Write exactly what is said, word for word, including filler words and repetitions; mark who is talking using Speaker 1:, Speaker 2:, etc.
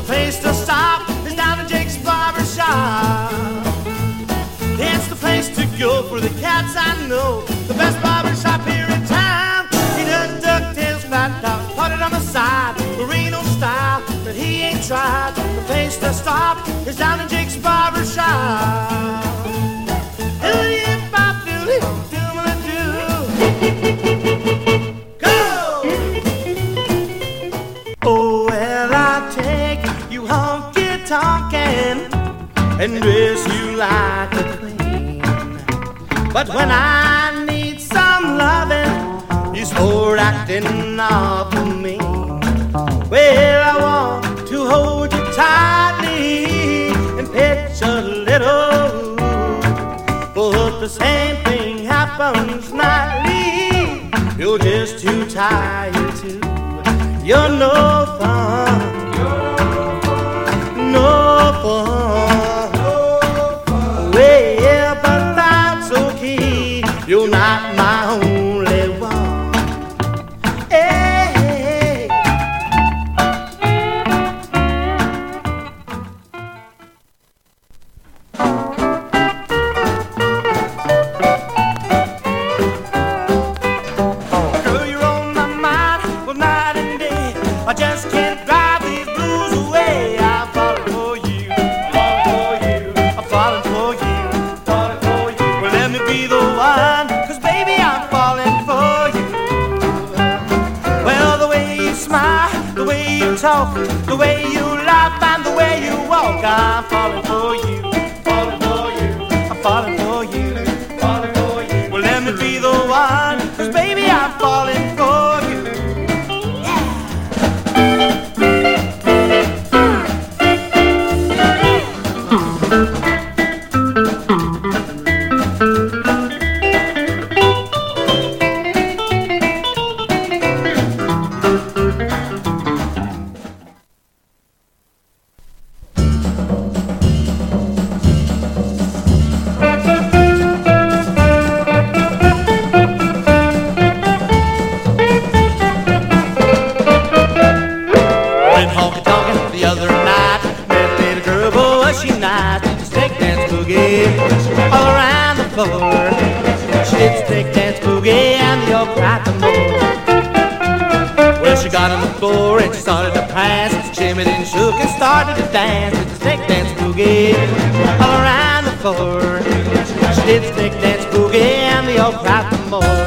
Speaker 1: place to stop is down at Jake's Barber Shop. It's the place to go for the cats I know. The best barber shop here in town. He does ducktails, flat top, parted on the side, Merino style, but he ain't tried. The place to stop is down at Jake's Barber Shop. Go! Oh, well, I'll take you honky-tonkin' and dress you like a queen. But when I need some loving, he's for acting awful mean. Well, I want to hold you tightly and pet you a little, but the same thing happens nightly. You're just too tired to. You're no fun. No fun. Well, but that's okay. You're not my only one. Hey. Girl, you're on my mind, well, night and day. I just can't drive these blues away. I'm falling for you, falling for you, I'm falling for you, falling for you. Well, let me be the one, 'cause baby, I'm falling for you. Well, the way you smile, the way you talk, the way you laugh, and the way you walk, I'm falling for you, falling for you, I'm falling for you, falling for you. Well, let me be the one, 'cause baby, I'm falling for you. Went honky-tonkin' the other night, met a little girl, boy, was she nice. Did the steak dance boogie all around the floor. She did the steak dance boogie and the old cried the more. Well, she got on the floor and she started to prance, shimmied and shook and started to dance. Did the steak dance boogie all around the floor. She did the steak dance boogie and the old cried the more.